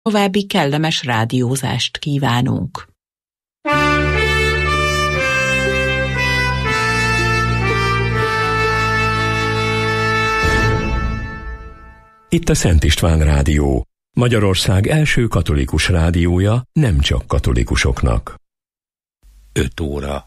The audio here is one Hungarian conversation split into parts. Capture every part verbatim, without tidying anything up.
További kellemes rádiózást kívánunk. Itt a Szent István Rádió, Magyarország első katolikus rádiója, nem csak katolikusoknak. öt óra.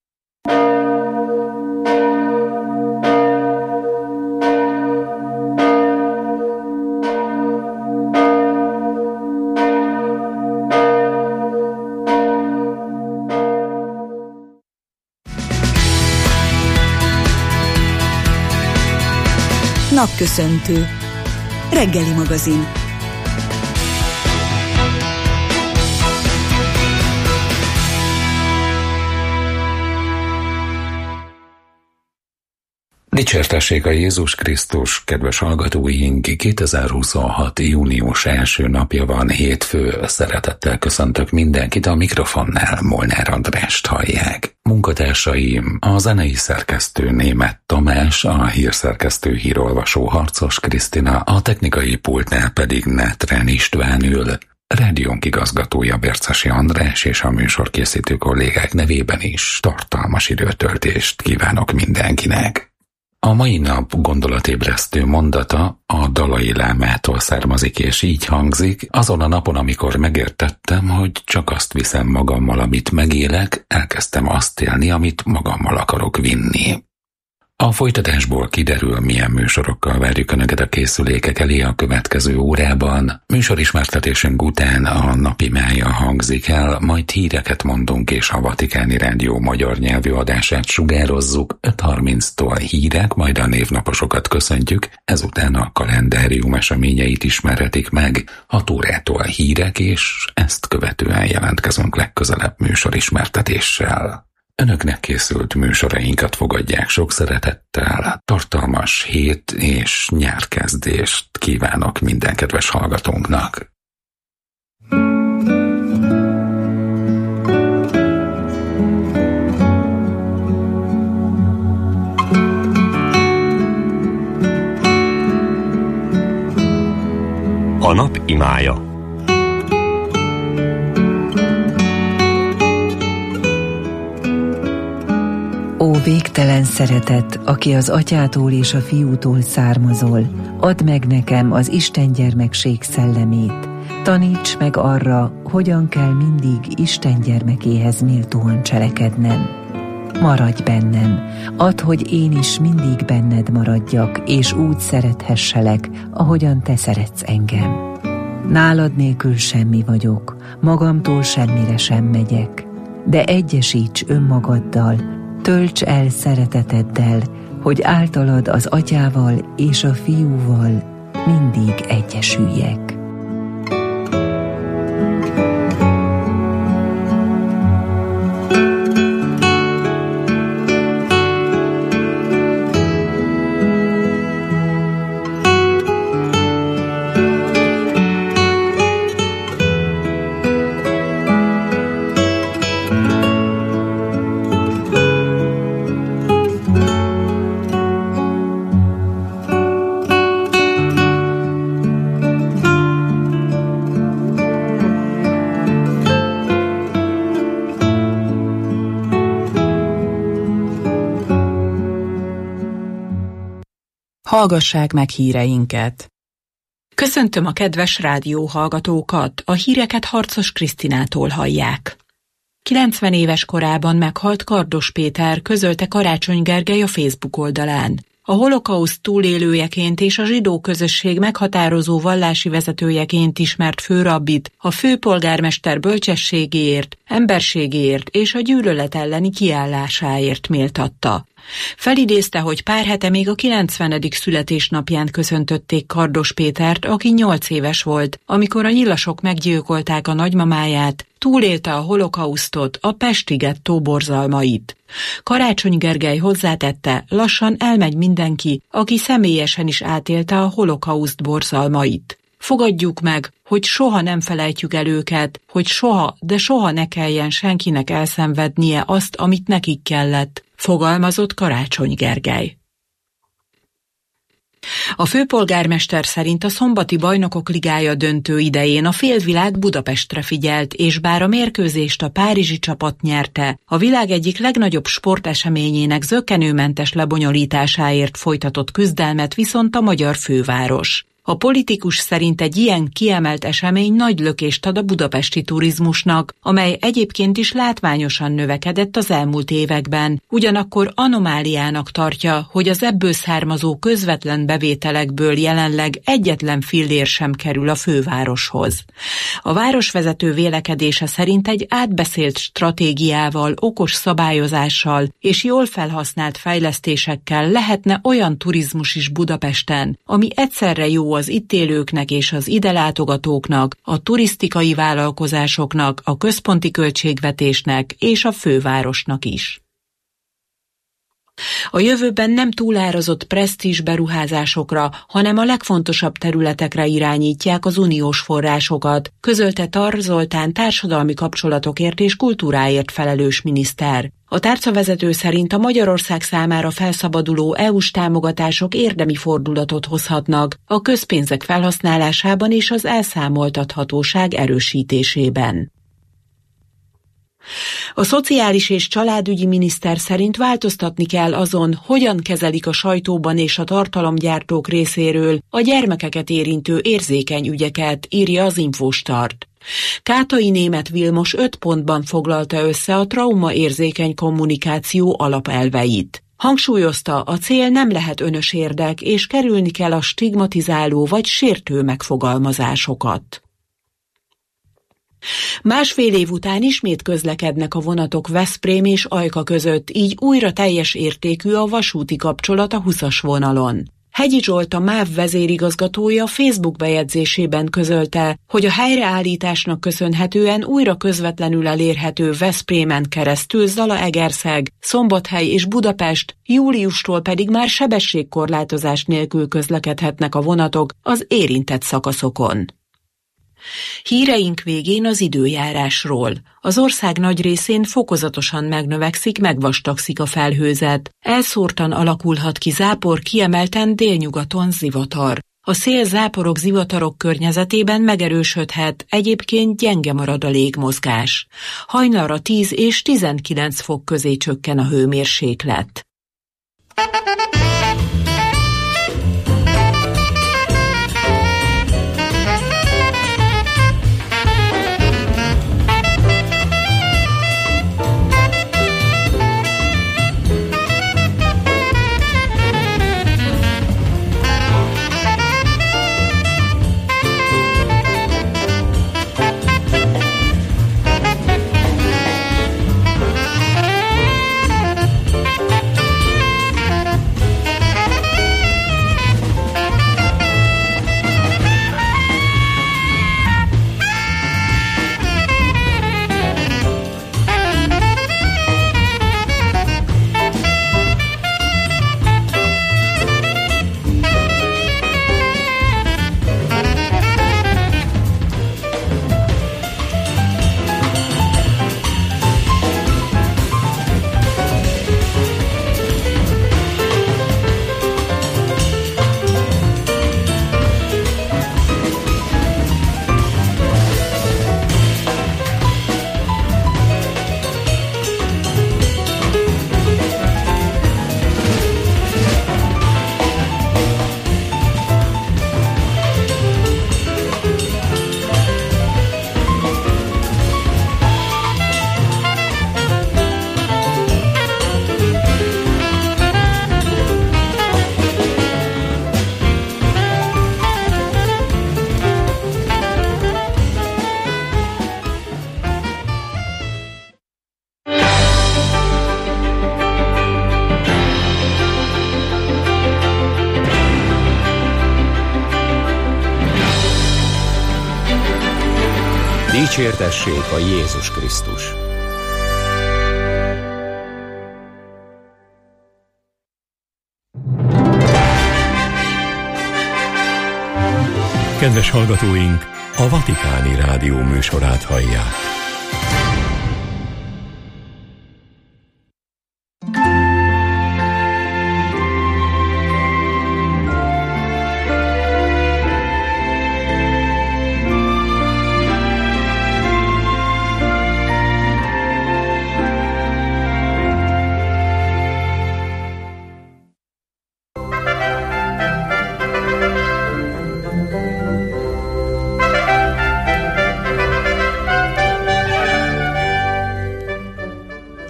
Napköszöntő. Reggeli magazin. Dicsértessék a Jézus Krisztus, kedves hallgatóink! kétezer-huszonhat. június első napja van, hétfő. Szeretettel köszöntök mindenkit, a mikrofonnál Molnár Andrást hallják. Munkatársaim, a zenei szerkesztő Németh Tamás, a hírszerkesztő hírolvasó Harcos Krisztina, a technikai pultnál pedig Nátrán István ül. Rádiónk igazgatója Bércesi András, és a műsorkészítő kollégák nevében is tartalmas időtöltést kívánok mindenkinek. A mai nap gondolatébresztő mondata a Dalai Lámától származik, és így hangzik: azon a napon, amikor megértettem, hogy csak azt viszem magammal, amit megélek, elkezdtem azt élni, amit magammal akarok vinni. A folytatásból kiderül, milyen műsorokkal várjuk Önöket a készülékek elé a következő órában. Műsorismertetésünk után a napi mája hangzik el, majd híreket mondunk, és a Vatikáni Rádió magyar nyelvű adását sugározzuk. öt harminctól hírek, majd a névnaposokat köszöntjük, ezután a kalendárium eseményeit ismerhetik meg. hat órától hírek, és ezt követően jelentkezünk legközelebb műsorismertetéssel. Önöknek készült műsorainkat fogadják sok szeretettel, tartalmas hét és nyárkezdést kívánok minden kedves hallgatónknak. A nap imája. Ó végtelen szeretet, aki az atyától és a fiútól származol, add meg nekem az Isten gyermekség szellemét. Taníts meg arra, hogyan kell mindig Isten gyermekéhez méltóan cselekednem. Maradj bennem, add, hogy én is mindig benned maradjak, és úgy szerethesselek, ahogyan te szeretsz engem. Nálad nélkül semmi vagyok, magamtól semmire sem megyek, de egyesíts önmagaddal, tölts el szereteteddel, hogy általad az atyával és a fiúval mindig egyesüljek. Hallgassák meg híreinket! Köszöntöm a kedves rádióhallgatókat, a híreket Harcos Krisztinától hallják. kilencven éves korában meghalt Kardos Péter, közölte Karácsony Gergely a Facebook oldalán. A holokauszt túlélőjeként és a zsidó közösség meghatározó vallási vezetőjeként ismert főrabbit a főpolgármester bölcsességéért, emberségéért és a gyűlölet elleni kiállásáért méltatta. Felidézte, hogy pár hete még a kilencvenedik születésnapján köszöntötték Kardos Pétert, aki nyolc éves volt, amikor a nyilasok meggyilkolták a nagymamáját, túlélte a holokausztot, a pesti gettó borzalmait. Karácsony Gergely hozzátette, lassan elmegy mindenki, aki személyesen is átélte a holokauszt borzalmait. Fogadjuk meg, hogy soha nem felejtjük el őket, hogy soha, de soha ne kelljen senkinek elszenvednie azt, amit nekik kellett, fogalmazott Karácsony Gergely. A főpolgármester szerint a szombati Bajnokok Ligája döntő idején a félvilág Budapestre figyelt, és bár a mérkőzést a párizsi csapat nyerte, a világ egyik legnagyobb sporteseményének zökkenőmentes lebonyolításáért folytatott küzdelmet viszont a magyar főváros. A politikus szerint egy ilyen kiemelt esemény nagy lökést ad a budapesti turizmusnak, amely egyébként is látványosan növekedett az elmúlt években, ugyanakkor anomáliának tartja, hogy az ebből származó közvetlen bevételekből jelenleg egyetlen fillér sem kerül a fővároshoz. A városvezető vélekedése szerint egy átbeszélt stratégiával, okos szabályozással és jól felhasznált fejlesztésekkel lehetne olyan turizmus is Budapesten, ami egyszerre jó az itt élőknek és az ide látogatóknak, a turisztikai vállalkozásoknak, a központi költségvetésnek és a fővárosnak is. A jövőben nem túlárazott presztízs beruházásokra, hanem a legfontosabb területekre irányítják az uniós forrásokat, közölte Tar Zoltán társadalmi kapcsolatokért és kultúráért felelős miniszter. A tárcavezető szerint a Magyarország számára felszabaduló é u-s támogatások érdemi fordulatot hozhatnak a közpénzek felhasználásában és az elszámoltathatóság erősítésében. A szociális és családügyi miniszter szerint változtatni kell azon, hogyan kezelik a sajtóban és a tartalomgyártók részéről a gyermekeket érintő érzékeny ügyeket, írja az Infostart. Kátai Németh Vilmos öt pontban foglalta össze a traumaérzékeny kommunikáció alapelveit. Hangsúlyozta, a cél nem lehet önös érdek, és kerülni kell a stigmatizáló vagy sértő megfogalmazásokat. Másfél év után ismét közlekednek a vonatok Veszprém és Ajka között, így újra teljes értékű a vasúti kapcsolat a huszas vonalon. Hegyi Zsolt, a MÁV vezérigazgatója Facebook bejegyzésében közölte, hogy a helyreállításnak köszönhetően újra közvetlenül elérhető Veszprémen keresztül Zalaegerszeg, Szombathely és Budapest, júliustól pedig már sebességkorlátozás nélkül közlekedhetnek a vonatok az érintett szakaszokon. Híreink végén az időjárásról. Az ország nagy részén fokozatosan megnövekszik, megvastagszik a felhőzet. Elszórtan alakulhat ki zápor, kiemelten délnyugaton zivatar. A szél záporok, zivatarok környezetében megerősödhet, egyébként gyenge marad a légmozgás. Hajnalra tíz és tizenkilenc fok közé csökken a hőmérséklet. Dicsértessék a Jézus Krisztus! Kedves hallgatóink, a Vatikáni Rádió műsorát hallják.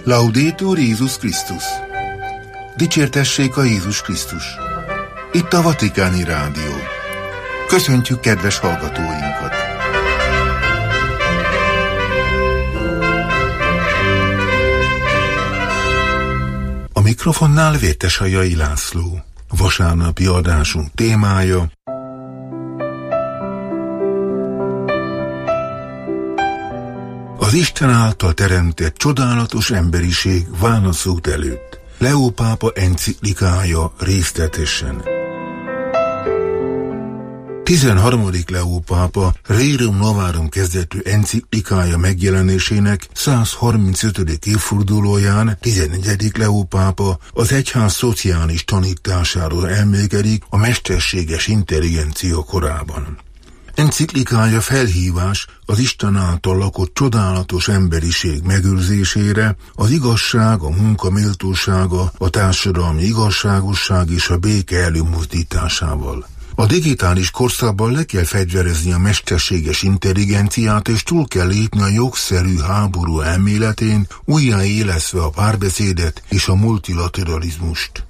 Laudetur Jézus Krisztus! Dicsértessék a Jézus Krisztus! Itt a Vatikáni Rádió. Köszöntjük kedves hallgatóinkat! A mikrofonnál Vértesajai László. Vasárnapi adásunk témája: az Isten által teremtett csodálatos emberiség válaszút előtt. Leó pápa enciklikája részletesen. tizenharmadik Leó pápa Rerum Novarum kezdetű enciklikája megjelenésének száz harmincötödik évfordulóján tizennegyedik Leó pápa az egyház szociális tanításáról elmélkedik a mesterséges intelligencia korában. Enciklikája felhívás az Isten által lakott csodálatos emberiség megőrzésére, az igazság, a munka méltósága, a társadalmi igazságosság és a béke előmozdításával. A digitális korszakban le kell fegyverezni a mesterséges intelligenciát, és túl kell lépni a jogszerű háború elméletén, újjáélesztve a párbeszédet és a multilateralizmust.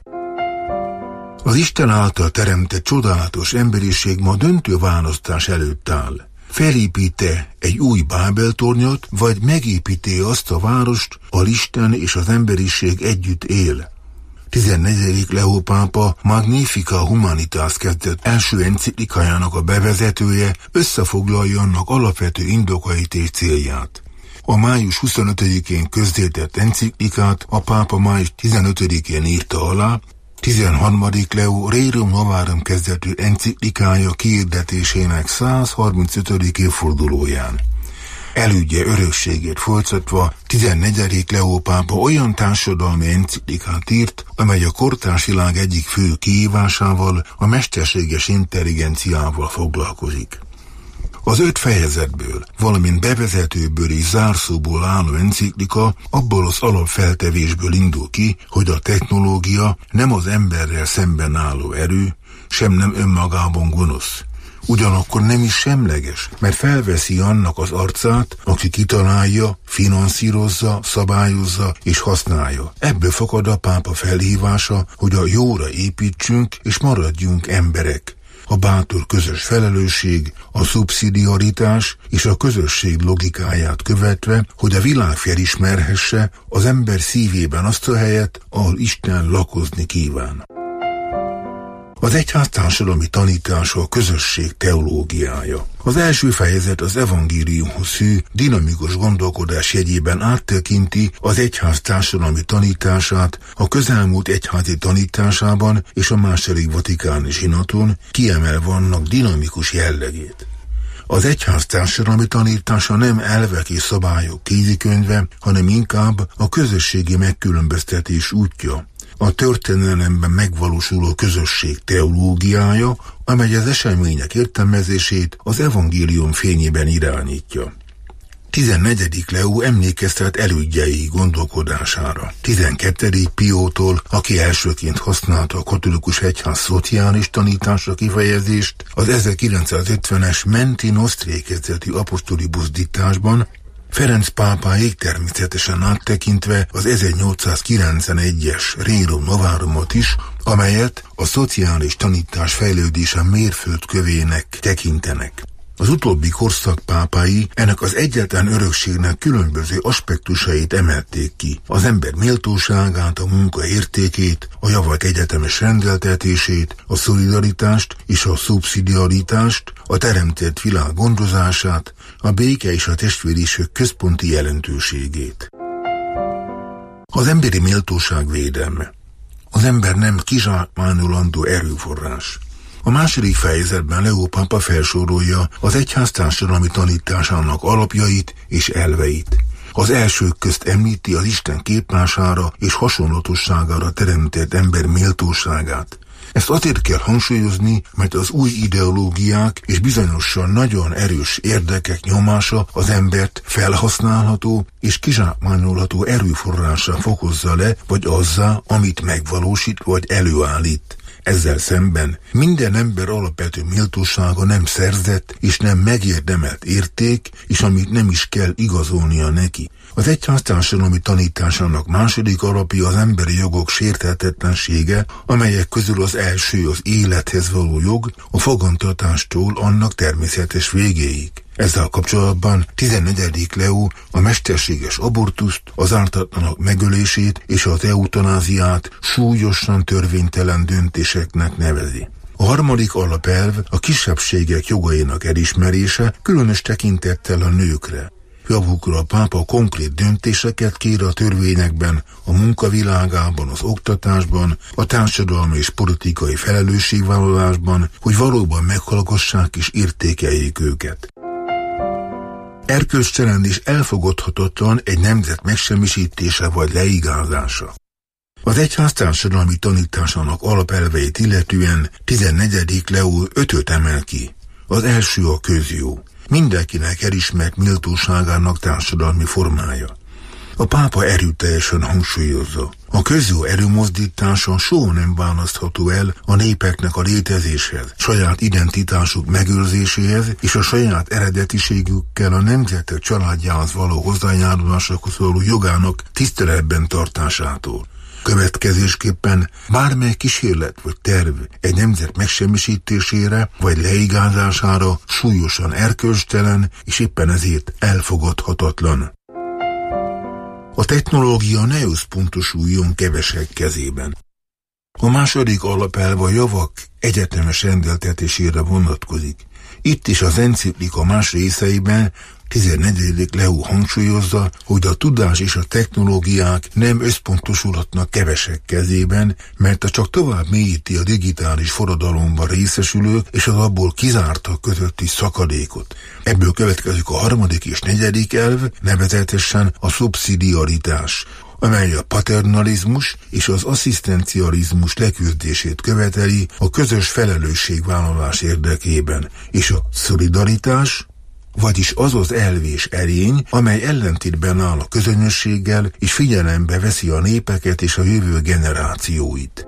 Az Isten által teremtett csodálatos emberiség ma döntő választás előtt áll. Felépít-e egy új Bábel-tornyot, vagy megépíti azt a várost, ahol Isten és az emberiség együtt él? tizennegyedik Leó pápa Magnificat Humanitas kezdett első enciklikájának a bevezetője összefoglalja annak alapvető indokait és célját. A május huszonötödikén közzétett enciklikát a pápa május tizenötödikén írta alá, tizenharmadik Leó Rerum Novarum kezdetű enciklikája kiirdetésének száz harmincötödik évfordulóján. Elődje örökségét folytatva tizennegyedik Leó pápa olyan társadalmi enciklikát írt, amely a kortárs világ egyik fő kihívásával, a mesterséges intelligenciával foglalkozik. Az öt fejezetből, valamint bevezetőből és zárszóból álló enciklika abból az alapfeltevésből indul ki, hogy a technológia nem az emberrel szemben álló erő, sem nem önmagában gonosz. Ugyanakkor nem is semleges, mert felveszi annak az arcát, aki kitalálja, finanszírozza, szabályozza és használja. Ebből fakad a pápa felhívása, hogy a jóra építsünk és maradjunk emberek. A bátor közös felelősség, a szubszidiaritás és a közösség logikáját követve, hogy a világ felismerhesse az ember szívében azt a helyet, ahol Isten lakozni kíván. Az egyház társadalmi tanítása a közösség teológiája. Az első fejezet az evangéliumhoz hű, dinamikus gondolkodás jegyében áttekinti az egyház társadalmi tanítását a közelmúlt egyházi tanításában és a második vatikáni zsinaton, kiemelve annak dinamikus jellegét. Az egyház társadalmi tanítása nem elvek és szabályok kézikönyve, hanem inkább a közösségi megkülönböztetés útja. A történelemben megvalósuló közösség teológiája, amely az események értelmezését az evangélium fényében irányítja. tizennegyedik Leó emlékeztet elődjei gondolkodására. tizenkettedik Piótól, aki elsőként használta a katolikus egyház szociális tanítása kifejezést, az ezerkilencszázötvenes Menti Nostri kezdetű apostoli buzdításban, Ferenc pápáig természetesen áttekintve az ezernyolcszázkilencvenegyes Rerum Novarumot is, amelyet a szociális tanítás fejlődése mérföldkövének tekintenek. Az utóbbi korszak pápái ennek az egyetlen örökségnek különböző aspektusait emelték ki. Az ember méltóságát, a munka értékét, a javak egyetemes rendeltetését, a szolidaritást és a szubszidiaritást, a teremtett világ gondozását, a béke és a testvériség központi jelentőségét. Az emberi méltóság védelme. Az ember nem kizsákmányolandó erőforrás. A második fejezetben Leó pápa felsorolja az egyház társadalmi tanításának alapjait és elveit. Az elsők közt említi az Isten képmására és hasonlatosságára teremtett ember méltóságát. Ezt azért kell hangsúlyozni, mert az új ideológiák és bizonyosan nagyon erős érdekek nyomása az embert felhasználható és kizsákmányolható erőforrássá fokozza le, vagy azzá, amit megvalósít vagy előállít. Ezzel szemben minden ember alapvető méltósága nem szerzett és nem megérdemelt érték, és amit nem is kell igazolnia neki. Az egyház társadalmi tanításának második alapja az emberi jogok sérthetetlensége, amelyek közül az első az élethez való jog, a fogantatástól annak természetes végéig. Ezzel kapcsolatban tizennegyedik Leó a mesterséges abortuszt, az ártatlanok megölését és az eutanáziát súlyosan törvénytelen döntéseknek nevezi. A harmadik alapelv a kisebbségek jogainak elismerése, különös tekintettel a nőkre. Javukra a pápa konkrét döntéseket kér a törvényekben, a munkavilágában, az oktatásban, a társadalmi és politikai felelősségvállalásban, hogy valóban meghallgassák és értékeljék őket. Erkölcstelen és elfogadhatatlan egy nemzet megsemmisítése vagy leigázása. Az egyház társadalmi tanításának alapelveit illetően tizennegyedik Leó ötöt emel ki. Az első a közjó. Mindenkinek elismert méltóságának társadalmi formája. A pápa erőteljesen hangsúlyozza, a közjó előmozdítása soha nem választható el a népeknek a létezéshez, saját identitásuk megőrzéséhez és a saját eredetiségükkel a nemzetek családjához való hozzájárulásokhoz való jogának tiszteletben tartásától. Következésképpen bármely kísérlet vagy terv egy nemzet megsemmisítésére vagy leigázására súlyosan erkölcstelen és éppen ezért elfogadhatatlan. A technológia ne összpontosuljon kevesek kezében. A második alapelv a javak egyetemes rendeltetésére vonatkozik. Itt is az enciklika más részeiben tizennegyedik Leó hangsúlyozza, hogy a tudás és a technológiák nem összpontosulhatnak kevesek kezében, mert a csak tovább mélyíti a digitális forradalomban részesülők és az abból kizártak közötti szakadékot. Ebből következik a harmadik és negyedik elv, nevezetesen a szubszidiaritás, amely a paternalizmus és az asszisztencializmus leküzdését követeli a közös felelősségvállalás érdekében, és a szolidaritás, vagyis az az elv és erény, amely ellentétben áll a közönösséggel, és figyelembe veszi a népeket és a jövő generációit.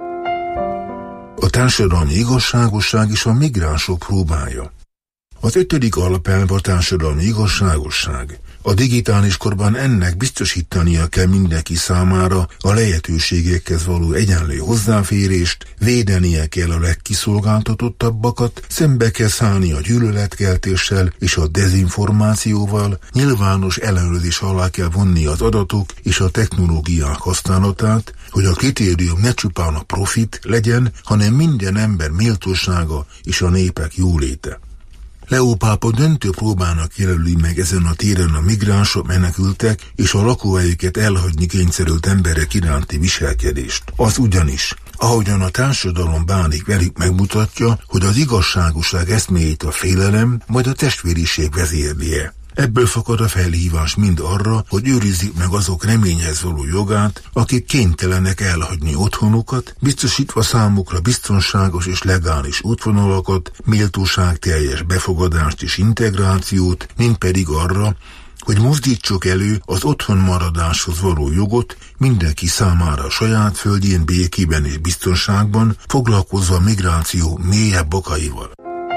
A társadalmi igazságosság és a migránsok próbája. Az ötödik alapelv a társadalmi igazságosság. A digitális korban ennek biztosítania kell mindenki számára a lehetőségekhez való egyenlő hozzáférést, védenie kell a legkiszolgáltatottabbakat, szembe kell szállni a gyűlöletkeltéssel és a dezinformációval, nyilvános ellenőrzés alá kell vonni az adatok és a technológiák használatát, hogy a kritérium ne csupán a profit legyen, hanem minden ember méltósága és a népek jóléte. Leó pápa döntő próbának jelöli meg ezen a téren a migránsok, menekültek és a lakóhelyüket elhagyni kényszerült emberek iránti viselkedést. Az ugyanis, ahogyan a társadalom bánik velük, megmutatja, hogy az igazságosság eszméjét a félelem, majd a testvériség vezérlie. Ebből fakad a felhívás mind arra, hogy őrizzük meg azok reményhez való jogát, akik kénytelenek elhagyni otthonukat, biztosítva számukra biztonságos és legális útvonalakat, méltóságteljes befogadást és integrációt, mind pedig arra, hogy mozdítsuk elő az otthon maradáshoz való jogot mindenki számára a saját földjén békében és biztonságban, foglalkozva a migráció mélyebb okaival.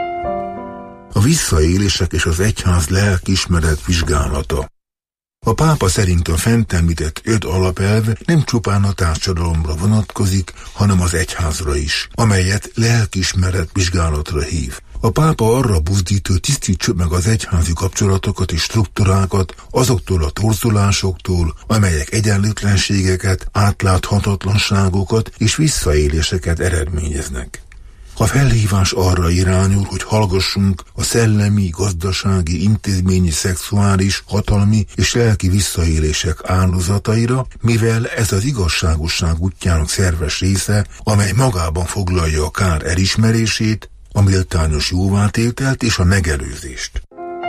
A visszaélések és az egyház lelkiismeret vizsgálata. A pápa szerint a fent említett öt alapelv nem csupán a társadalomra vonatkozik, hanem az egyházra is, amelyet lelkiismeret vizsgálatra hív. A pápa arra buzdít, hogy tisztítsuk meg az egyházi kapcsolatokat és struktúrákat azoktól a torzulásoktól, amelyek egyenlőtlenségeket, átláthatatlanságokat és visszaéléseket eredményeznek. A felhívás arra irányul, hogy hallgassunk a szellemi, gazdasági, intézményi, szexuális, hatalmi és lelki visszaélések áldozataira, mivel ez az igazságosság útjának szerves része, amely magában foglalja a kár elismerését, a méltányos jóvátételt és a megelőzést.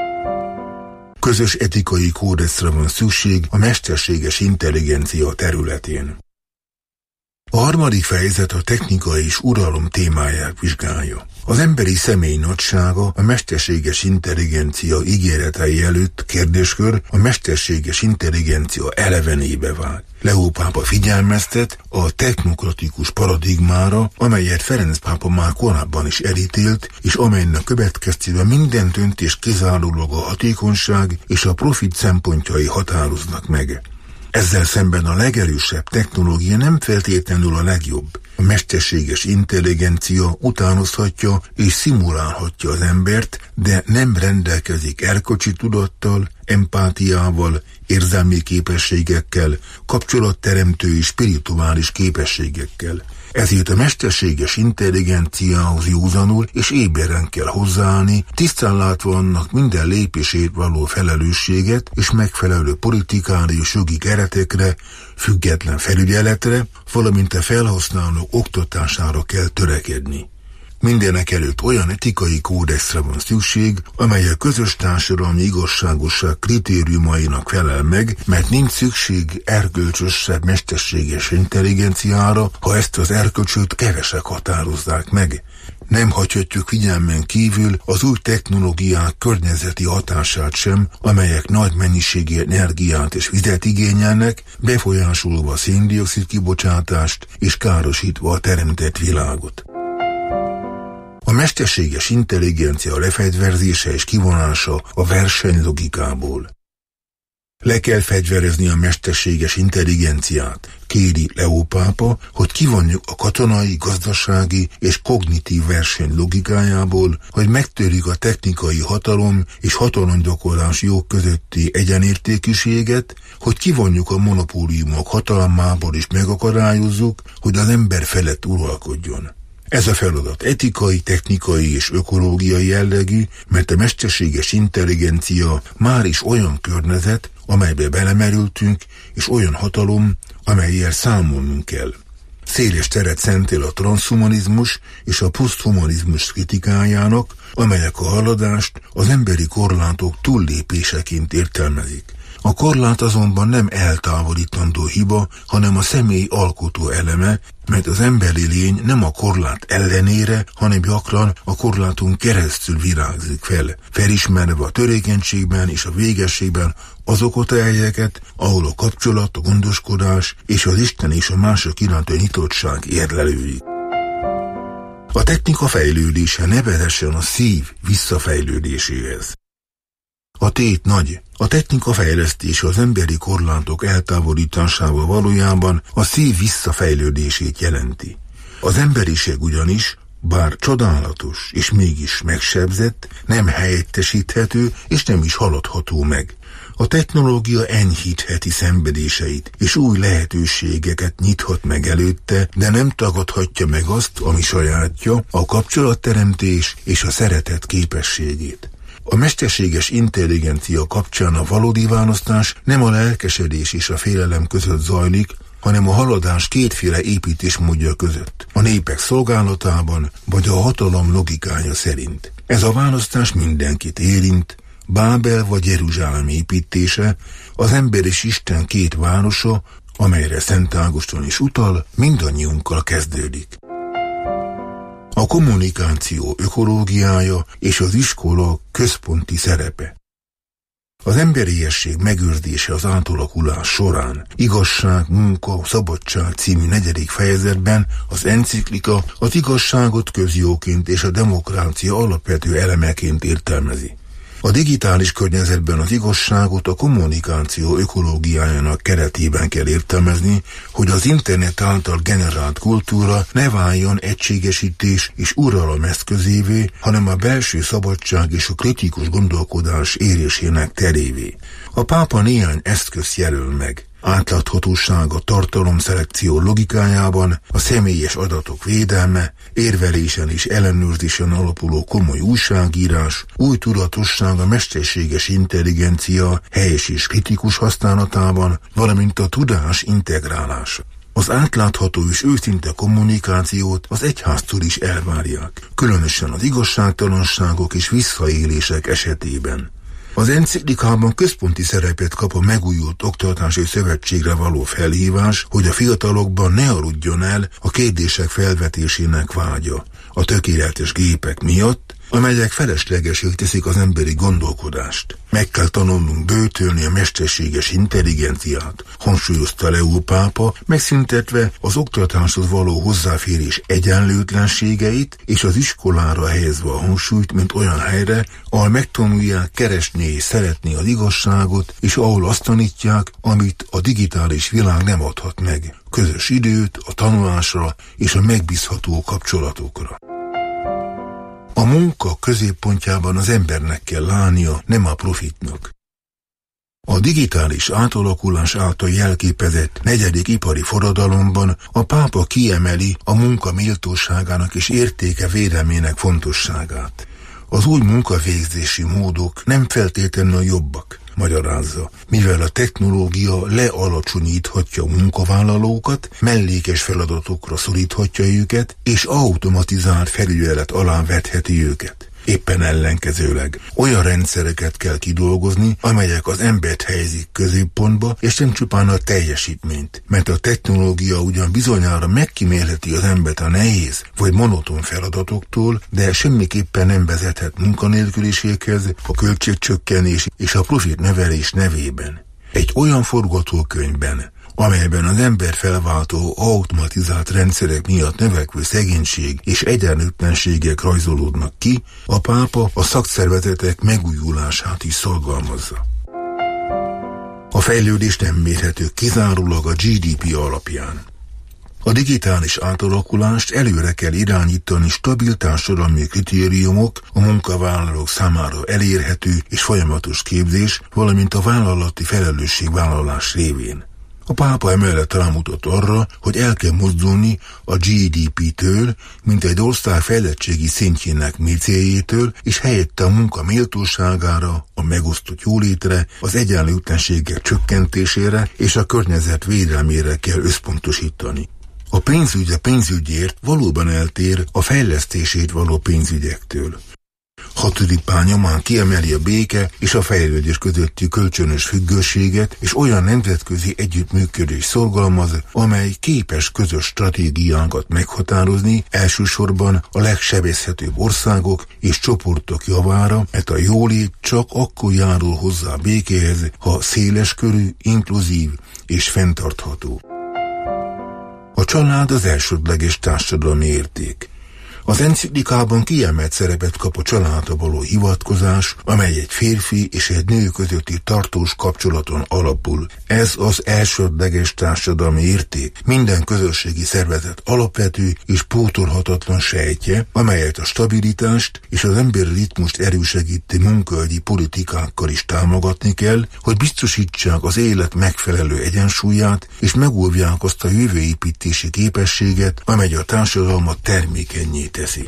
Közös etikai kódexre van szükség a mesterséges intelligencia területén. A harmadik fejezet a technika és uralom témáját vizsgálja. Az emberi személy nagysága a mesterséges intelligencia ígéretei előtt kérdéskör a mesterséges intelligencia elevenébe vált. Leó pápa figyelmeztet a technokratikus paradigmára, amelyet Ferenc pápa már korábban is elítélt, és amelynek következtében minden döntés kizárólag a hatékonyság és a profit szempontjai határoznak meg. Ezzel szemben a legerősebb technológia nem feltétlenül a legjobb. A mesterséges intelligencia utánozhatja és szimulálhatja az embert, de nem rendelkezik erkölcsi tudattal, empátiával, érzelmi képességekkel, kapcsolatteremtő és spirituális képességekkel. Ezért a mesterséges intelligenciához józanul és éberen kell hozzáállni, tisztán látva annak minden lépését való felelősséget és megfelelő politikális jogi keretekre, független felügyeletre, valamint a felhasználók oktatására kell törekedni. Mindenek előtt olyan etikai kódexre van szükség, amely a közös társadalmi igazságosság kritériumainak felel meg, mert nincs szükség erkölcsösebb mesterséges intelligenciára, ha ezt az erkölcsöt kevesek határozzák meg. Nem hagyhatjuk figyelmen kívül az új technológiák környezeti hatását sem, amelyek nagy mennyiségű energiát és vizet igényelnek, befolyásolva a szén-dioxid kibocsátást és károsítva a teremtett világot. A mesterséges intelligencia lefegyverzése és kivonása a versenylogikából. Le kell fegyverezni a mesterséges intelligenciát, kéri Leó pápa, hogy kivonjuk a katonai, gazdasági és kognitív verseny logikájából, hogy megtörjük a technikai hatalom és hatalomgyakorlás jog közötti egyenértékűséget, hogy kivonjuk a monopóliumok hatalmából és megakadályozzuk, hogy az ember felett uralkodjon. Ez a feladat etikai, technikai és ökológiai jellegű, mert a mesterséges intelligencia már is olyan környezet, amelybe belemerültünk, és olyan hatalom, amellyel számolnunk kell. Széles teret szentel a transhumanizmus és a poszthumanizmus kritikájának, amelyek a haladást az emberi korlátok túllépéseként értelmezik. A korlát azonban nem eltávolítandó hiba, hanem a személy alkotó eleme, mert az emberi lény nem a korlát ellenére, hanem gyakran a korláton keresztül virágzik fel, felismerve a törékenységben és a végességben azokat a helyeket, ahol a kapcsolat, a gondoskodás és az Isten és a mások iránti nyitottság érlelődik. A technika fejlődése ne vezessen a szív visszafejlődéséhez. A tét nagy. A technika fejlesztése az emberi korlátok eltávolításával valójában a szív visszafejlődését jelenti. Az emberiség ugyanis, bár csodálatos és mégis megsebzett, nem helyettesíthető és nem is haladható meg. A technológia enyhítheti szenvedéseit, és új lehetőségeket nyithat meg előtte, de nem tagadhatja meg azt, ami sajátja, a kapcsolatteremtés és a szeretet képességét. A mesterséges intelligencia kapcsán a valódi választás nem a lelkesedés és a félelem között zajlik, hanem a haladás kétféle építésmódja között, a népek szolgálatában vagy a hatalom logikája szerint. Ez a választás mindenkit érint, Bábel vagy Jeruzsálem építése, az ember és Isten két városa, amelyre Szent Ágoston is utal, mindannyiunkkal kezdődik. A kommunikáció ökológiája és az iskola központi szerepe. Az emberiesség megőrzése az átalakulás során. Igazság, munka, szabadság című negyedik fejezetben az enciklika az igazságot közjóként és a demokrácia alapvető elemeként értelmezi. A digitális környezetben az igazságot a kommunikáció ökológiájának keretében kell értelmezni, hogy az internet által generált kultúra ne váljon egységesítés és uralom eszközévé, hanem a belső szabadság és a kritikus gondolkodás érésének terévé. A pápa néhány eszközt jelöl meg. Átláthatóság a tartalomszelekció logikájában, a személyes adatok védelme, érvelésen és ellenőrzésen alapuló komoly újságírás, új tudatosság a mesterséges intelligencia helyes és kritikus használatában, valamint a tudás integrálása. Az átlátható és őszinte kommunikációt az egyháztól is elvárják, különösen az igazságtalanságok és visszaélések esetében. Az enciklikában központi szerepet kap a megújult oktatási szövetségre való felhívás, hogy a fiatalokban ne aludjon el a kérdések felvetésének vágya a tökéletes gépek miatt, amelyek feleslegesé teszik az emberi gondolkodást. Meg kell tanulnunk böjtölni a mesterséges intelligenciát, hangsúlyozta Leó pápa, megszüntetve az oktatáshoz való hozzáférés egyenlőtlenségeit, és az iskolára helyezve a hangsúlyt, mint olyan helyre, ahol megtanulják keresni és szeretni az igazságot, és ahol azt tanítják, amit a digitális világ nem adhat meg. Közös időt a tanulásra és a megbízható kapcsolatokra. A munka középpontjában az embernek kell állnia, nem a profitnak. A digitális átalakulás által jelképezett negyedik ipari forradalomban a pápa kiemeli a munka méltóságának és értéke védelmének fontosságát. Az új munkavégzési módok nem feltétlenül jobbak, magyarázza, mivel a technológia lealacsonyíthatja a munkavállalókat, mellékes feladatokra szoríthatja őket, és automatizált felügyelet alá vetheti őket. Éppen ellenkezőleg olyan rendszereket kell kidolgozni, amelyek az embert helyezik középpontba, és nem csupán a teljesítményt, mert a technológia ugyan bizonyára megkímélheti az embert a nehéz vagy monoton feladatoktól, de semmiképpen nem vezethet munkanélküliséghez, a költségcsökkenés és a profit növelés nevében. Egy olyan forgatókönyvben, amelyben az ember felváltó automatizált rendszerek miatt növekvő szegénység és egyenlőtlenségek rajzolódnak ki, a pápa a szakszervezetek megújulását is szorgalmazza. A fejlődés nem mérhető kizárólag a gé dé pé alapján. A digitális átalakulást előre kell irányítani stabil társadalmi kritériumok, a munkavállalók számára elérhető és folyamatos képzés, valamint a vállalati felelősségvállalás révén. A pápa emellett rámutat arra, hogy el kell mozdulni a gé dé pé-től, mint egy ország fejlettségi szintjének mércéjétől, és helyette a munka méltóságára, a megosztott jólétre, az egyenlőtlenségek csökkentésére és a környezet védelmére kell összpontosítani. A pénzügy a pénzügyért valóban eltér a fejlesztését való pénzügyektől. Hatodik pál nyomán kiemeli a béke és a fejlődés közötti kölcsönös függőséget, és olyan nemzetközi együttműködés szorgalmaz, amely képes közös stratégiánkat meghatározni, elsősorban a legsebezhetőbb országok és csoportok javára, mert a jólét csak akkor járul hozzá a békéhez, ha széleskörű, inkluzív és fenntartható. A család az elsődleges társadalmi érték. Az enciklikában kiemelt szerepet kap a családra való hivatkozás, amely egy férfi és egy nő közötti tartós kapcsolaton alapul. Ez az elsődleges társadalmi érték, minden közösségi szervezet alapvető és pótolhatatlan sejtje, amelyet a stabilitást és az emberi ritmust erősegítő munkaügyi politikákkal is támogatni kell, hogy biztosítsák az élet megfelelő egyensúlyát, és megóvják azt a jövőépítési képességet, amely a társadalmat termékennyé teszi.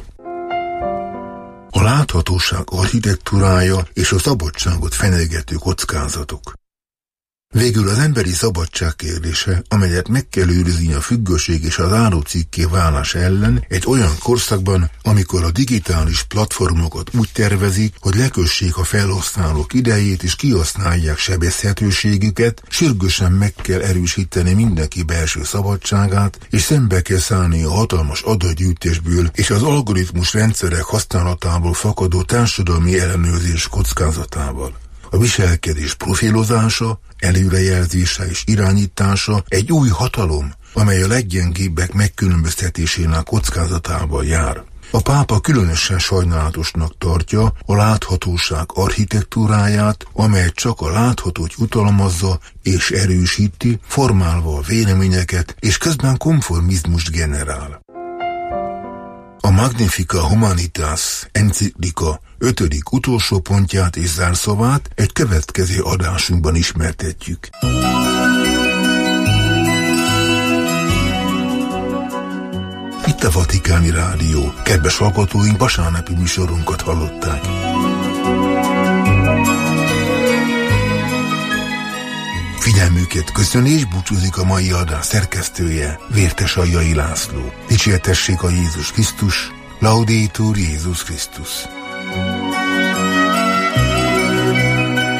A láthatóság architektúrája és a szabadságot fenyegető kockázatok. Végül az emberi szabadság kérdése, amelyet meg kell őrizni a függőség és az árucikké válás ellen egy olyan korszakban, amikor a digitális platformokat úgy tervezik, hogy lekössék a felhasználók idejét és kihasználják sebezhetőségüket, sürgősen meg kell erősíteni mindenki belső szabadságát, és szembe kell szállni a hatalmas adatgyűjtésből és az algoritmus rendszerek használatából fakadó társadalmi ellenőrzés kockázatával. A viselkedés profilozása, előrejelzése és irányítása egy új hatalom, amely a leggyengébbek megkülönböztetésének kockázatával jár. A pápa különösen sajnálatosnak tartja a láthatóság architektúráját, amely csak a láthatót jutalmazza és erősíti, formálva a véleményeket, és közben konformizmust generál. A Magnificat Humanitas enciklika ötödik utolsó pontját és zárszavát egy következő adásunkban ismertetjük. Itt a Vatikáni Rádió. Kedves hallgatóink, vasárnapi műsorunkat hallották. Figyelmüket köszöni és búcsúzik a mai adás szerkesztője, Vértes Aljai László. Dicsértessék a Jézus Krisztus, Laudetur Jézus Krisztus.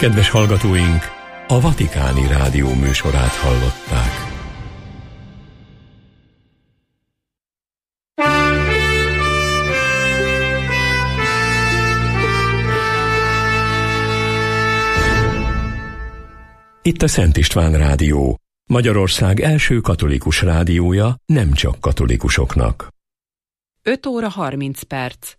Kedves hallgatóink, a Vatikáni Rádió műsorát hallották. Itt a Szent István Rádió, Magyarország első katolikus rádiója nem csak katolikusoknak. öt óra harminc perc.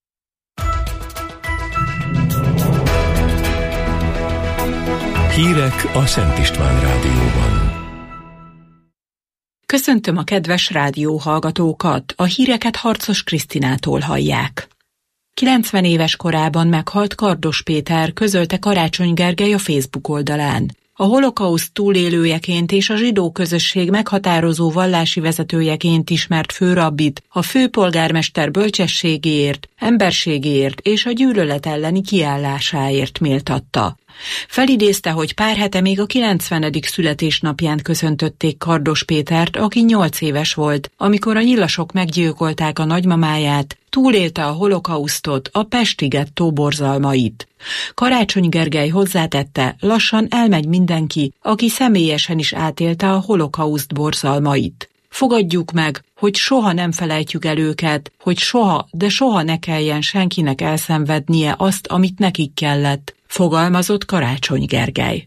Hírek a Szent István Rádióban. Köszöntöm a kedves rádióhallgatókat, a híreket Harcos Krisztinától hallják. kilencven éves korában meghalt Kardos Péter, közölte Karácsony Gergely a Facebook oldalán. A holokauszt túlélőjeként és a zsidó közösség meghatározó vallási vezetőjeként ismert főrabbit a főpolgármester bölcsességéért, emberségéért és a gyűlölet elleni kiállásáért méltatta. Felidézte, hogy pár hete még a kilencvenedik születésnapján köszöntötték Kardos Pétert, aki nyolc éves volt, amikor a nyilasok meggyilkolták a nagymamáját, túlélte a holokausztot, a pesti gettó borzalmait. Karácsony Gergely hozzátette, lassan elmegy mindenki, aki személyesen is átélte a holokauszt borzalmait. Fogadjuk meg, hogy soha nem felejtjük el őket, hogy soha, de soha ne kelljen senkinek elszenvednie azt, amit nekik kellett, fogalmazott Karácsony Gergely.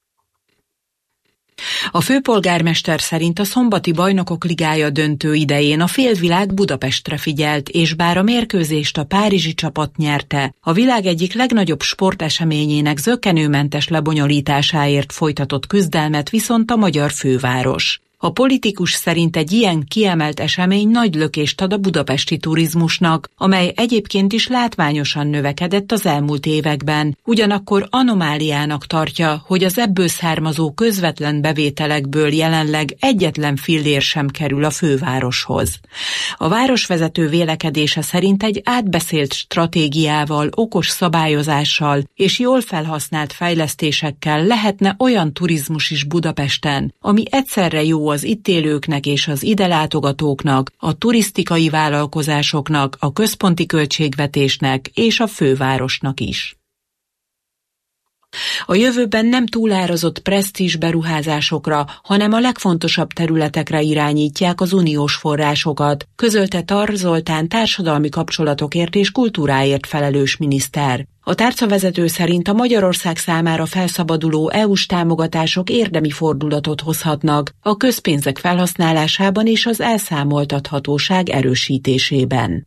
A főpolgármester szerint a szombati Bajnokok Ligája döntő idején a félvilág Budapestre figyelt, és bár a mérkőzést a párizsi csapat nyerte, a világ egyik legnagyobb sporteseményének zökkenőmentes lebonyolításáért folytatott küzdelmet viszont a magyar főváros. A politikus szerint egy ilyen kiemelt esemény nagy lökést ad a budapesti turizmusnak, amely egyébként is látványosan növekedett az elmúlt években, ugyanakkor anomáliának tartja, hogy az ebből származó közvetlen bevételekből jelenleg egyetlen fillér sem kerül a fővároshoz. A városvezető vélekedése szerint egy átbeszélt stratégiával, okos szabályozással és jól felhasznált fejlesztésekkel lehetne olyan turizmus is Budapesten, ami egyszerre jó az itt élőknek és az ide látogatóknak, a turisztikai vállalkozásoknak, a központi költségvetésnek és a fővárosnak is. A jövőben nem túlárazott presztízs beruházásokra, hanem a legfontosabb területekre irányítják az uniós forrásokat, közölte Tar Zoltán társadalmi kapcsolatokért és kultúráért felelős miniszter. A tárcavezető szerint a Magyarország számára felszabaduló é u-s támogatások érdemi fordulatot hozhatnak a közpénzek felhasználásában és az elszámoltathatóság erősítésében.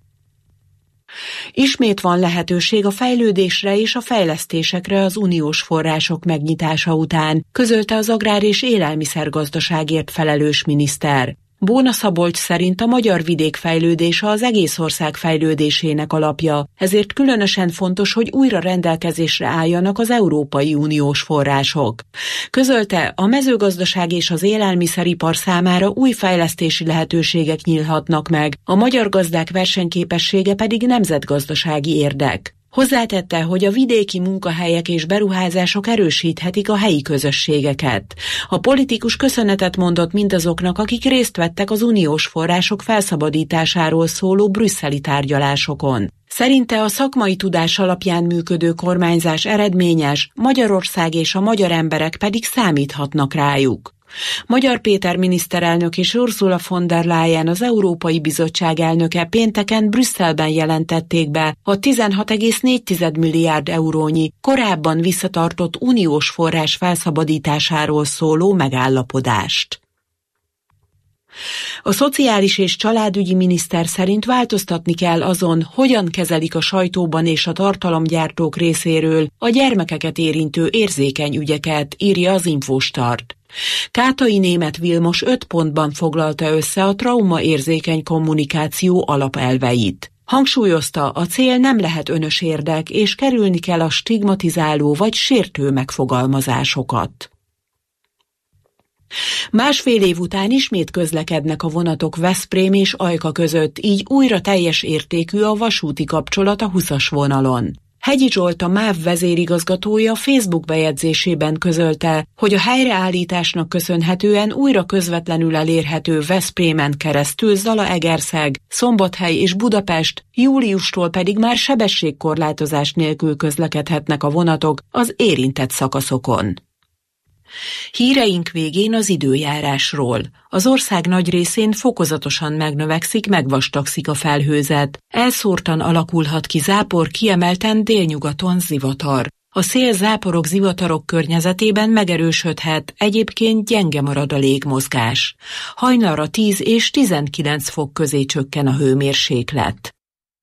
Ismét van lehetőség a fejlődésre és a fejlesztésekre az uniós források megnyitása után, közölte az agrár- és élelmiszergazdaságért felelős miniszter. Bóna Szabolcs szerint a magyar vidék fejlődése az egész ország fejlődésének alapja, ezért különösen fontos, hogy újra rendelkezésre álljanak az Európai Uniós források. Közölte, a mezőgazdaság és az élelmiszeripar számára új fejlesztési lehetőségek nyílhatnak meg, a magyar gazdák versenyképessége pedig nemzetgazdasági érdek. Hozzátette, hogy a vidéki munkahelyek és beruházások erősíthetik a helyi közösségeket. A politikus köszönetet mondott mindazoknak, akik részt vettek az uniós források felszabadításáról szóló brüsszeli tárgyalásokon. Szerinte a szakmai tudás alapján működő kormányzás eredményes, Magyarország és a magyar emberek pedig számíthatnak rájuk. Magyar Péter miniszterelnök és Ursula von der Leyen, az Európai Bizottság elnöke pénteken Brüsszelben jelentették be a tizenhat egész négy milliárd eurónyi, korábban visszatartott uniós forrás felszabadításáról szóló megállapodást. A szociális és családügyi miniszter szerint változtatni kell azon, hogyan kezelik a sajtóban és a tartalomgyártók részéről a gyermekeket érintő érzékeny ügyeket, írja az Infostart. Kátai Németh Vilmos öt pontban foglalta össze a traumaérzékeny kommunikáció alapelveit. Hangsúlyozta, a cél nem lehet önös érdek, és kerülni kell a stigmatizáló vagy sértő megfogalmazásokat. Másfél év után ismét közlekednek a vonatok Veszprém és Ajka között, így újra teljes értékű a vasúti kapcsolat a huszas vonalon. Hegyi Zsolt, a MÁV vezérigazgatója Facebook bejegyzésében közölte, hogy a helyreállításnak köszönhetően újra közvetlenül elérhető Veszprémen keresztül Zalaegerszeg, Szombathely és Budapest, júliustól pedig már sebességkorlátozás nélkül közlekedhetnek a vonatok az érintett szakaszokon. Híreink végén az időjárásról. Az ország nagy részén fokozatosan megnövekszik, megvastagszik a felhőzet. Elszórtan alakulhat ki zápor, kiemelten délnyugaton zivatar. A szél záporok, zivatarok környezetében megerősödhet, egyébként gyenge marad a légmozgás. Hajnalra tíz és tizenkilenc fok közé csökken a hőmérséklet.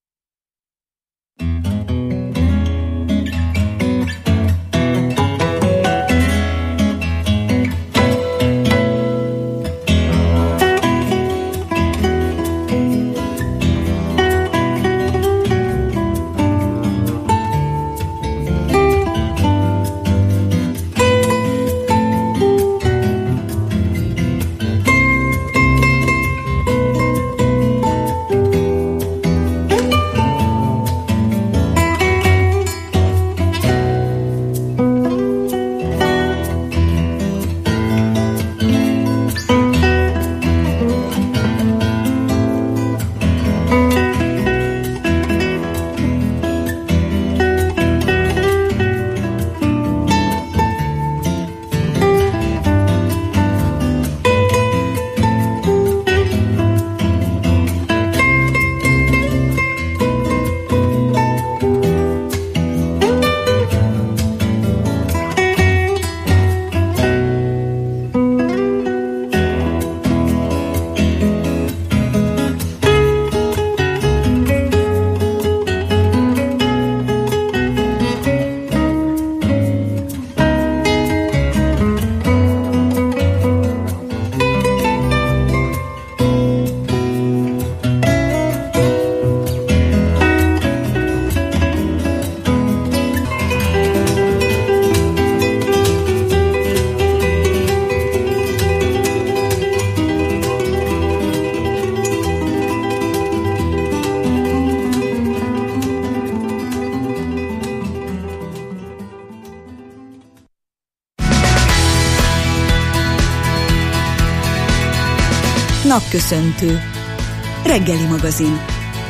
Napköszöntő. Reggeli magazin.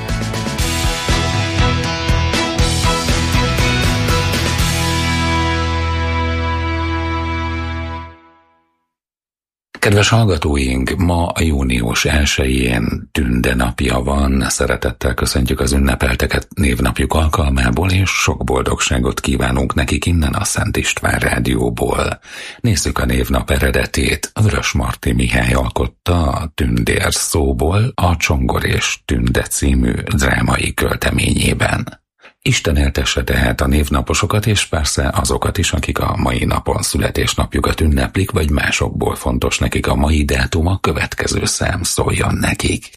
Kedves hallgatóink, ma június elsején Tünde napja van. Szeretettel köszöntjük az ünnepelteket névnapjuk alkalmából, és sok boldogságot kívánunk nekik innen a Szent István Rádióból. Nézzük a névnap eredetét. Vörösmarty Mihály alkotta a Tündér szóból a Csongor és Tünde című drámai költeményében. Isten éltesse tehát a névnaposokat, és persze azokat is, akik a mai napon születésnapjukat ünneplik, vagy másokból fontos nekik a mai dátum, a következő szám szóljon nekik.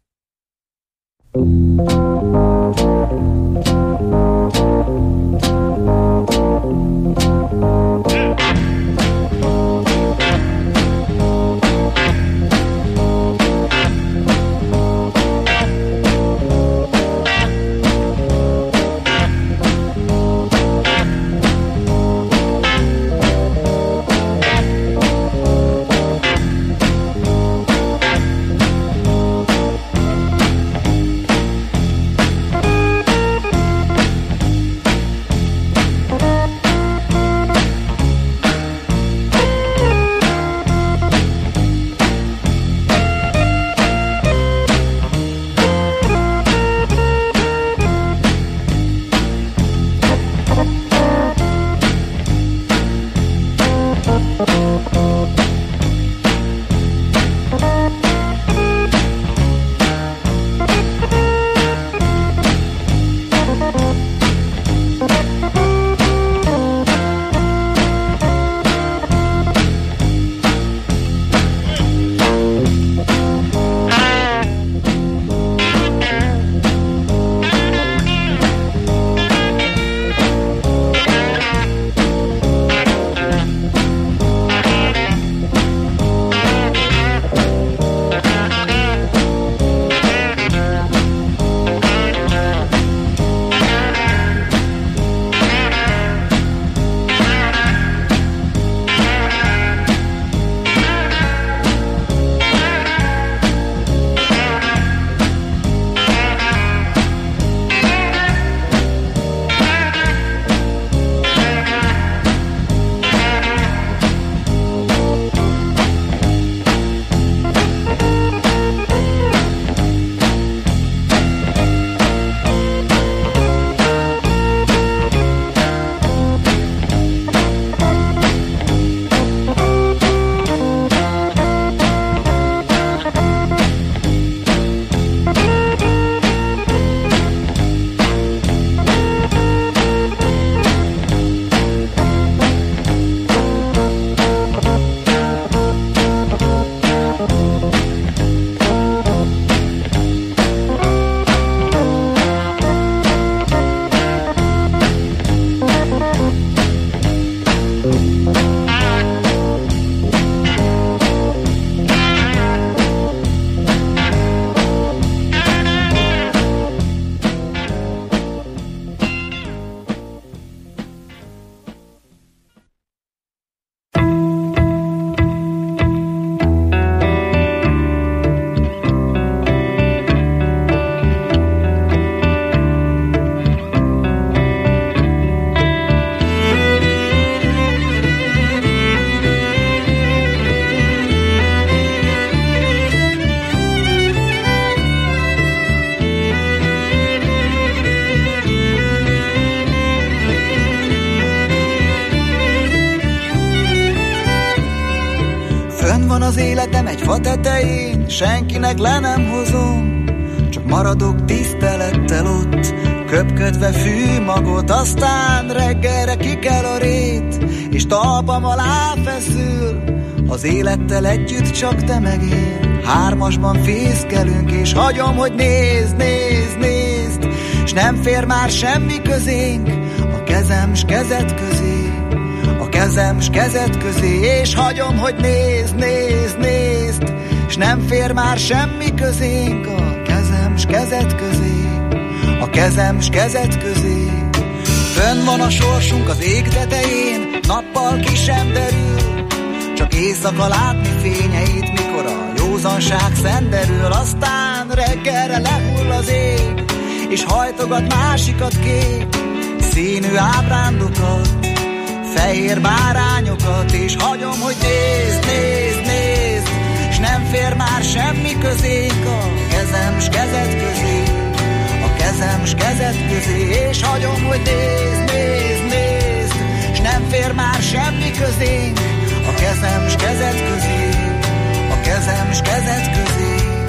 életem egy fa tetején, senkinek le nem hozom, csak maradok tisztelettel ott, köpködve fűmagot, aztán reggelre kikel a rét, és talpam alá feszül, az élettel együtt csak te meg én. Hármasban fészkelünk, és hagyom, hogy nézd, nézd, nézd, s nem fér már semmi közénk, a kezem s kezed közé, a kezem s kezed közé, és hagyom, hogy nézd, nézd, nézd, s nem fér már semmi közénk, a kezem s kezed közé, a kezem s kezed közé. Fönn van a sorsunk az ég tetején, nappal ki sem derül, csak éjszaka látni fényeit, mikor a józanság szenderül, aztán reggelre lehull az ég, és hajtogat másikat kék színű ábrándokat, fehér bárányokat, és hagyom, hogy nézd, nézd, nézd, s nem fér már semmi közénk, a kezem s kezed közé, a kezem s kezed közé, és hagyom, hogy nézd, nézd, nézd, s nem fér már semmi közénk, a kezem s kezed közé, a kezem s kezed közé.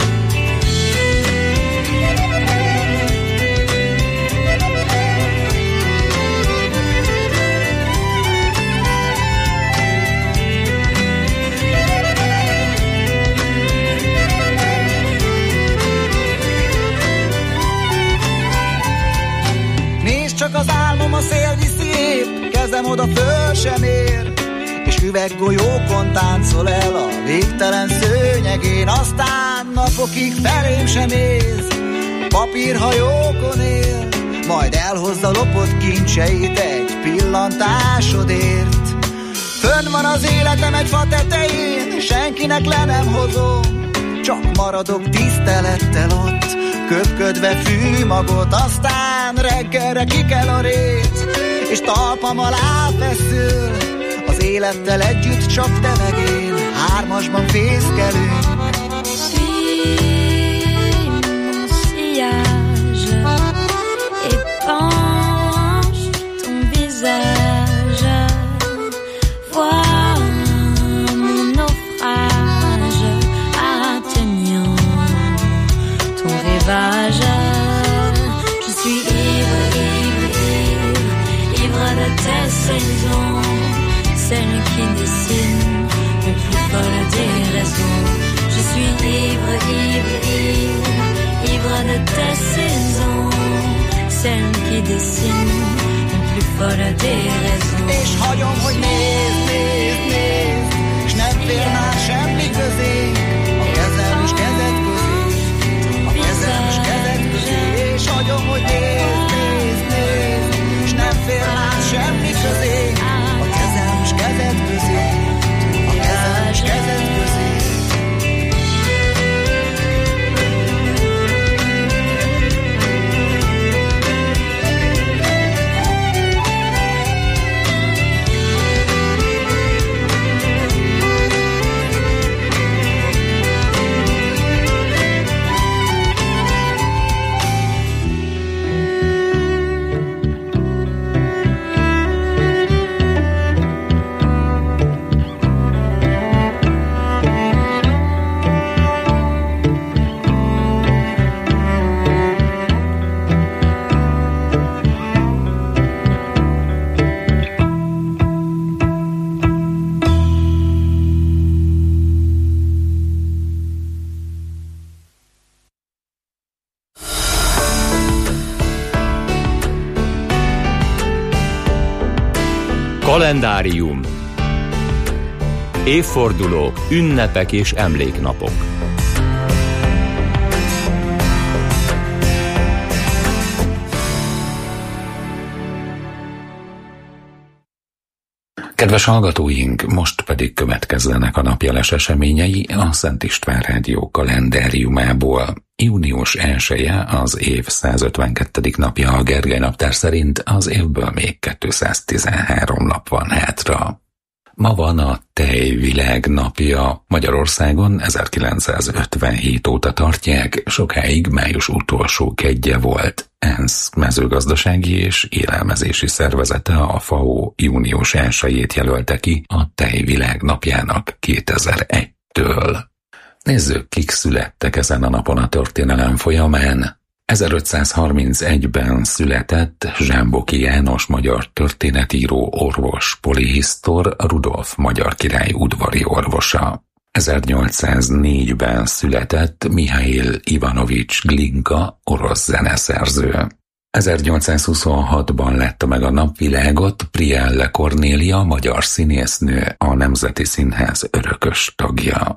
Nézd csak, az álmom a szél viszi épp, kezem oda föl sem ér, és üveggolyókon táncol el a végtelen szőnyegén, aztán napokig felém sem néz, papírhajókon él, majd elhozza lopott kincseit egy pillantásodért. Fönn van az életem egy fa tetején, senkinek le nem hozom, csak maradok tisztelettel ott, köpködve fűmagot, aztán reggelre kikel a rét, és talpam alá feszül, az élettel együtt csak te meg én, hármasban fészkelünk. Je suis ivre, ivre, ivre, ivre de tes saisons, celle qui dessine le plus folle des raisons. Je suis ivre, ivre, ivre, ivre de tes saisons, celle qui dessine le plus folle des raisons. És hagyom, hogy nézd, nézd, nézd, s nem fér már semmi közénk, a kezem s kezed közé, a kezem s kezed közé, és hagyom, hogy nézd, nézd, nézd, s nem fér már semmi közénk, a kezem s kezed közé, a kezem s kezed közé. Kalendárium. Évfordulók, ünnepek és emléknapok. Kedves hallgatóink, most pedig következzenek a napjeles eseményei a Szent István Rádió kalendáriumából. június elseje az év százötvenkettedik napja a Gergely naptár szerint, az évből még kétszáztizenhárom nap van hátra. Ma van a Tejvilág napja. Magyarországon ezerkilencszázötvenhét óta tartják, sokáig május utolsó kedje volt. ENSZ mezőgazdasági és élelmezési szervezete, a FAO június elsejét jelölte ki a Tejvilág napjának kétezer-egy től. Nézzük, kik születtek ezen a napon a történelem folyamán. ezerötszázharmincegyben született Zsámboki János magyar történetíró, orvos, polihisztor, Rudolf magyar király udvari orvosa. ezernyolcszáznégyben született Mihail Ivanovics Glinka, orosz zeneszerző. ezernyolcszázhuszonhatban látta meg a napvilágot Prielle Kornélia, magyar színésznő, a Nemzeti Színház örökös tagja.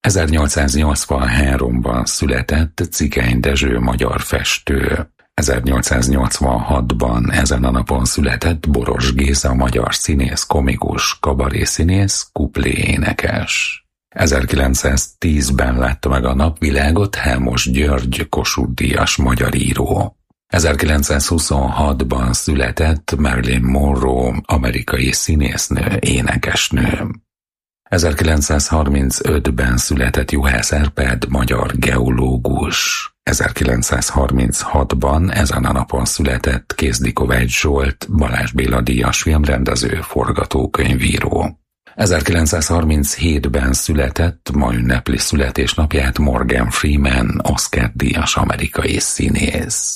ezernyolcszáznyolcvanháromban született Cigány Dezső, magyar festő. ezernyolcszáznyolcvanhatban ezen a napon született Boros Géza, magyar színész, komikus, kabarészínész, kuplé-énekes. ezerkilencszáztízben látta meg a napvilágot Hámos György, Kossuth-díjas magyar író. ezerkilencszázhuszonhatban született Marilyn Monroe, amerikai színésznő, énekesnő. ezerkilencszázharmincötben született Juhász Árpád, magyar geológus. ezerkilencszázharminchatban ezen a napon született Kézdi Kovács Zsolt, Balázs Béla díjas filmrendező, forgatókönyvíró. ezerkilencszázharminchétben született, ma ünnepli születésnapját Morgan Freeman, Oscar-díjas amerikai színész.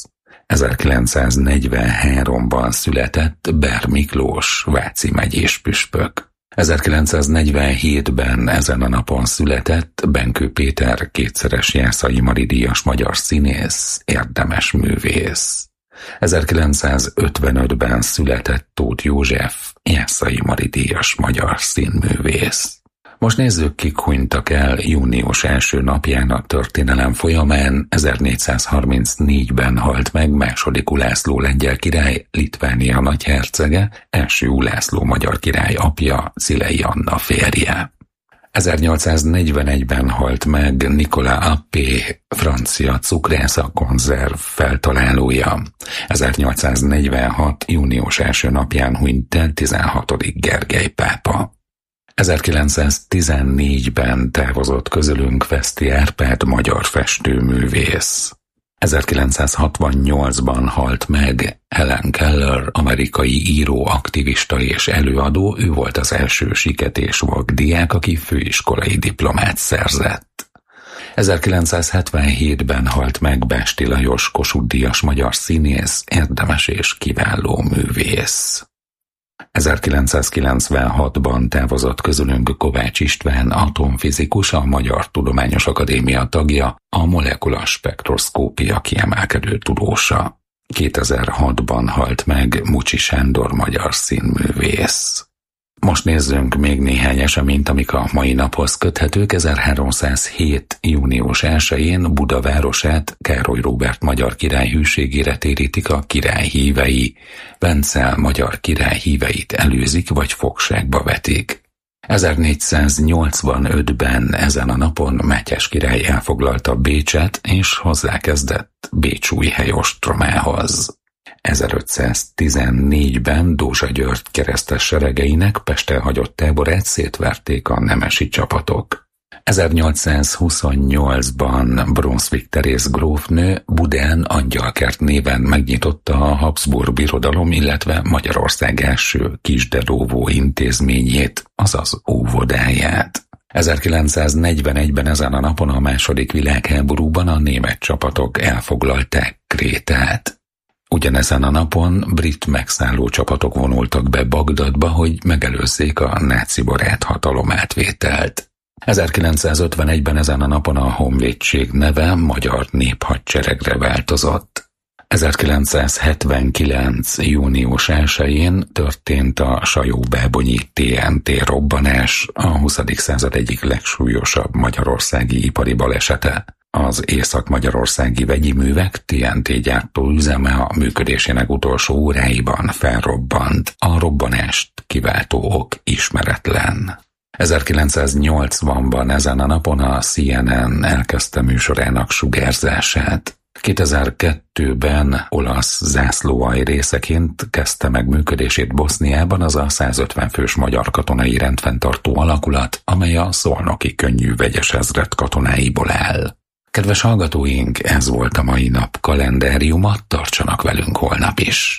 ezerkilencszáznegyvenháromban született Ber Miklós, Váci megyés püspök. ezerkilencszáznegyvenhétben ezen a napon született Benkő Péter, kétszeres Jászai Mari díjas magyar színész, érdemes művész. ezerkilencszázötvenötben született Tóth József, Jászai Mari díjas magyar színművész. Most nézzük, kik hunytak el június első napján a történelem folyamán. ezernégyszázharmincnégyben halt meg második Ulászló lengyel király, Litvánia nagyhercege, első Ulászló magyar király apja, Szilei Anna férje. ezernyolcszáznegyvenegyben halt meg Nicolas Appé, francia cukrásza, konzerv feltalálója. ezernyolcszáznegyvenhat június első napján hunyt el tizenhatodik Gergely pápa. ezerkilencszáztizennégyben távozott közülünk Veszti Árpád, magyar festőművész. ezerkilencszázhatvannyolcban halt meg Helen Keller, amerikai író, aktivista és előadó. Ő volt az első Siketés Vak diák, aki főiskolai diplomát szerzett. ezerkilencszázhetvenhétben halt meg Básti Lajos, Kossuth-díjas magyar színész, érdemes és kiváló művész. ezerkilencszázkilencvenhatban távozott közülünk Kovács István, atomfizikus, a Magyar Tudományos Akadémia tagja, a molekulaspektroszkópia kiemelkedő tudósa. kétezer-hatban halt meg Mucsi Sándor, magyar színművész. Most nézzünk még néhány eseményt, amik a mai naphoz köthetők. ezerháromszázhét június elsején Buda városát Károly Róbert magyar király hűségére térítik a király hívei. Vencel magyar király híveit előzik vagy fogságba vetik. ezernégyszáznyolcvanötben ezen a napon Mátyás király elfoglalta Bécset és hozzákezdett Bécsújhely ostromához. ezerötszáztizennégyben Dózsa György keresztes seregeinek Pesten hagyott táborát szétverték a nemesi csapatok. ezernyolcszázhuszonnyolcban Brunswick Teréz grófnő Budán Angyalkert néven megnyitotta a Habsburg Birodalom, illetve Magyarország első kisdedóvó intézményét, azaz óvodáját. ezerkilencszáznegyvenegyben ezen a napon a második világháborúban a német csapatok elfoglalták Krétát. Ugyanezen a napon brit megszálló csapatok vonultak be Bagdadba, hogy megelőzzék a náci barát hatalomátvételt. ezerkilencszázötvenegyben ezen a napon a honvédség neve Magyar Néphadseregre változott. ezerkilencszázhetvenkilenc június elsején történt a Sajó-Bábonyi té en té robbanás, a huszadik század egyik legsúlyosabb magyarországi ipari balesete. Az észak-magyarországi vegyi művek té en té gyártó üzeme a működésének utolsó óráiban felrobbant. A robbanást kiváltó ok ismeretlen. ezerkilencszáznyolcvanban ezen a napon a cé en en elkezdte műsorának sugárzását. kétezer-kettőben olasz zászlóalj részeként kezdte meg működését Boszniában az a százötven fős magyar katonai rendfenntartó alakulat, amely a szolnoki könnyű vegyes ezred katonáiból áll. Kedves hallgatóink, ez volt a mai nap kalendáriuma, tartsanak velünk holnap is!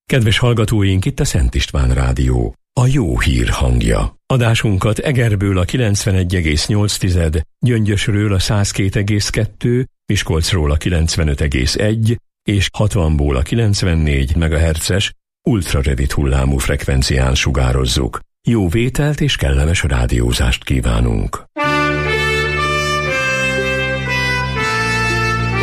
Kedves hallgatóink, itt a Szent István Rádió, a jó hír hangja. Adásunkat Egerből a kilencvenegy egész nyolc, Gyöngyösről a száz két egész kettő, Miskolcról a kilencvenöt egész egy és hatvanból a kilencvennégy megahertzes ultrarövid hullámú frekvencián sugározzuk. Jó vételt és kellemes rádiózást kívánunk!